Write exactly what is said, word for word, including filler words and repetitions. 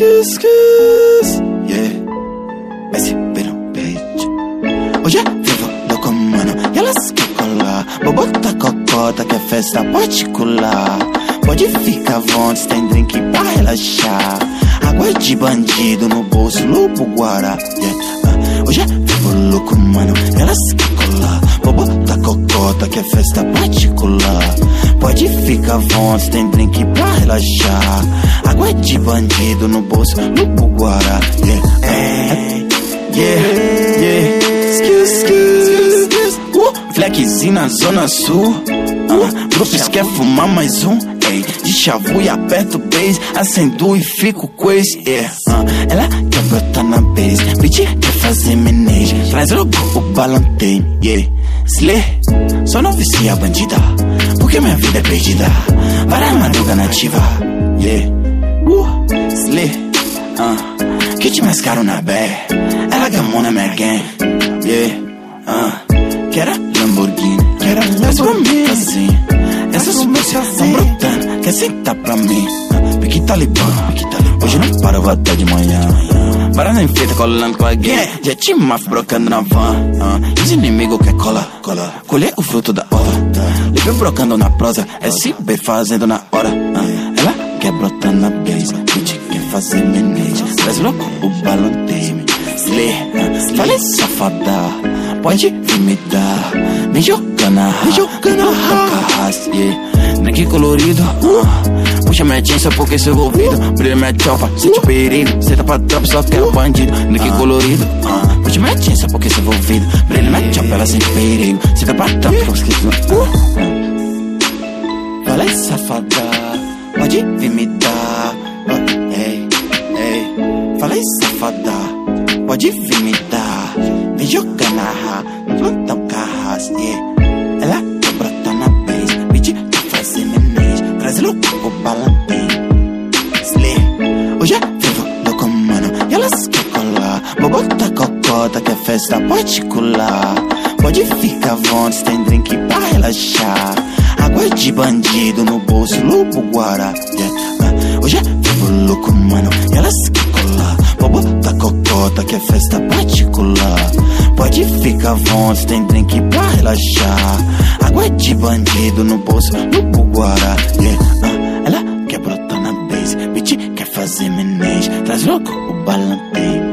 skis, skis, yeah. S P no peito. Hoje é vivo louco, mano, e elas quer colar. Vou botar cocota que é festa particular. Pode ficar à vontade, tem drink pra relaxar. Água de bandido no bolso, lobo guará, yeah. uh, Hoje é vivo louco, mano, e elas quer colar. Vou botar cocota que é festa particular. Pode ficar à vontade, tem drink pra relaxar. Água de bandido no bolso, lobo guará, yeah. Hey, yeah, yeah. Skis, skis, uh, Flexzinho na zona sul. uh, Grupos quer fumar mais um. Ei, de chavu e aperto o base. Acendo e fico com esse, yeah. uh, Ela quer brotar na base. Bitch quer fazer menage. Traz logo o balanteio, yeah. Slay, só não vicia a bandida, porque minha vida é perdida. Para a madruga nativa, yeah. uh, Slay, uh, kit mais caro na bé. Ela gamou na minha gang, yeah. uh, Quero Lamborghini, quero Lamborghini assim. Essas músicas tão brotando, quer sentar pra mim. uh, Pique Talibã, hoje não para, vou até de manhã. Parada em feita, colando com a gang. Já te mafia brocando na van. uh, Os inimigos quer cola, cola. Colher o fruto da hora. Livre brocando na prosa, S B fazendo na hora. uh, Ela quer brotar na base, bitch quer fazer menage. Traz louco o balanteio. Slay, uh, falei safada, pode vir me dar. Me jogando a me jogando a raça, yeah. Drink colorido, uh, puxa minha jeans só porque sou envolvido. Brilha minha chopa, sente perigo. Cê tá pra tropa, só quero bandido. Drink colorido, uh, puxa minha jeans só porque sou envolvido. Brilha minha chopa, ela sente perigo. Cê tá pra tropa, eu esqueci. Falei safada, pode vir me dar. uh, Ei, ei, falei safada, pode vir me dar. Me jogando a ra, no plantão carras, yeah. Ela quer brotar na base, bitch quer fazer menage. Traz louco o balanteio. Slay, hoje é vivo louco, mano, e elas quer colar. Vou botar cocota que é festa particular. Pode ficar à vontade, tem drink pra relaxar. Água de bandido no bolso, lobo guará, yeah. uh, Hoje é vivo louco, mano, e elas quer colar. Vou botar cocota que é festa particular. Pode ficar à vontade, tem drink pra relaxar. Água de bandido no bolso, lobo guará, yeah. uh, Ela quer brotar na base, bitch quer fazer menage. Traz louco o balanteio.